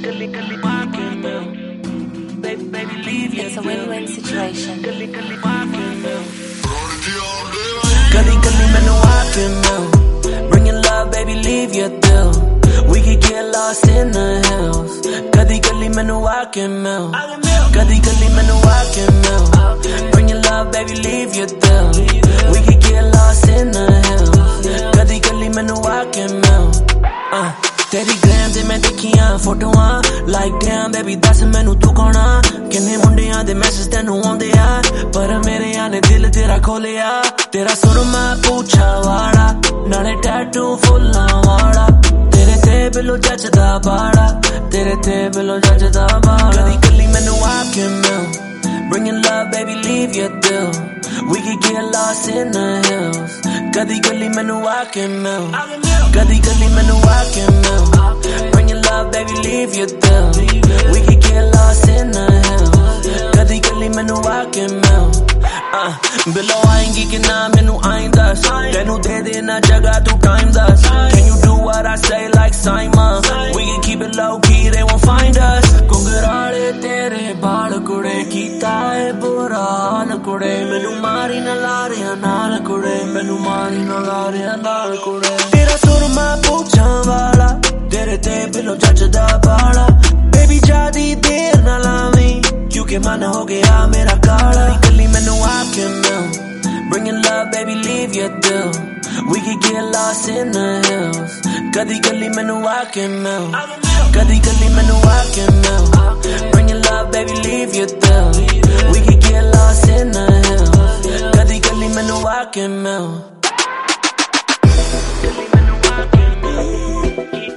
It's a win-win situation. Gully ਮੈਨੂੰ ਆ ਕੇ ਮਿਲ Bringing love baby leave your dill We could get lost in the hills Kadi gully ਮੈਨੂੰ ਆ ਕੇ ਮਿਲ Kadi gully ਮੈਨੂੰ ਆ ਕੇ ਮਿਲ Bringing love baby leave your dill We could get lost in the hills Kadi gully ਮੈਨੂੰ ਆ ਕੇ ਮਿਲ तेरी Graeme ते मैं देखियां फोटोआं Like damn baby दस मैनू तू कौन आ किन्ने मुंडियां दे मैसेज तैनू आउंदे आ पर मेरे ने दिल तेरा खोलिया तेरा सुरमा पूछा वाला नाले टैटू फुल्लां वाला तेरे ते बिलो जचदा बाड़ा तेरे ते बिलो जचदा बाड़ा कदी कली मैनू आ के मिल Bringing love baby leave your dill We could get lost in the hills Kadi gully ਮੈਨੂੰ ਆ ਕੇ ਮਿਲ Kadi gully ਮੈਨੂੰ ਆ ਕੇ ਮਿਲ Bringing love baby leave your dill We could get lost in the hills Kadi gully ਮੈਨੂੰ ਆ ਕੇ ਮਿਲ Below ਆਏਂਗੀ ਕਿ ਨਾ ਮੈਨੂੰ ਆਈਂ ਦੱਸ ਤੈਨੂੰ ਦੇ ਦੇਣਾ ਜਗ੍ਹਾ ਤੂੰ time ਦੱਸ Can you do what I say like Simon We can keep it low key they won't find us ਘੁੰਗਰਾਲੇ ਤੇਰੇ ਬਾਲ ਕੁੜੇ ਕੀਤਾ ਏ ਬੁਰਾ ਹਾਲ ਕੁੜੇ ਮੈਨੂੰ ਮਾਰੀ ਨਾ ਲਾਰਿਆਂ ਨਾਲ ਕੁੜੇ ਮੈਨੂੰ ਮਾਰੀ ਨਾ ਲਾਰਿਆਂ ਨਾਲ ਕੁੜੇ ਤੇਰਾ ਸੁਰਮਾ ਪੁੱਛਾਂ ਵਾਲਾ ਤੇਰੇ ਤੇ ਬਿਲੋ ਜੱਜਦਾ ਬਾਲਾ ਬੇਬੀ ਜਿਆਦੀ ਦੇਰ ਨਾ ਲਾਵੀਂ ਕਿਉਂਕਿ ਮਨ ਹੋ ਗਿਆ ਮੇਰਾ ਕਾਲਾ ਇਕੱਲੀ ਮੈਨੂੰ ਆ ਕੇ ਮਿਲ Bringing love baby leave your dill We could get lost in the hills Kadi gully ਮੈਨੂੰ ਆ ਕੇ ਮਿਲ Kadi gully ਮੈਨੂੰ ਆ ਕੇ ਮਿਲ Bringing love baby leave your dill We could get lost in the hills Kadi gully ਮੈਨੂੰ ਆ ਕੇ ਮਿਲ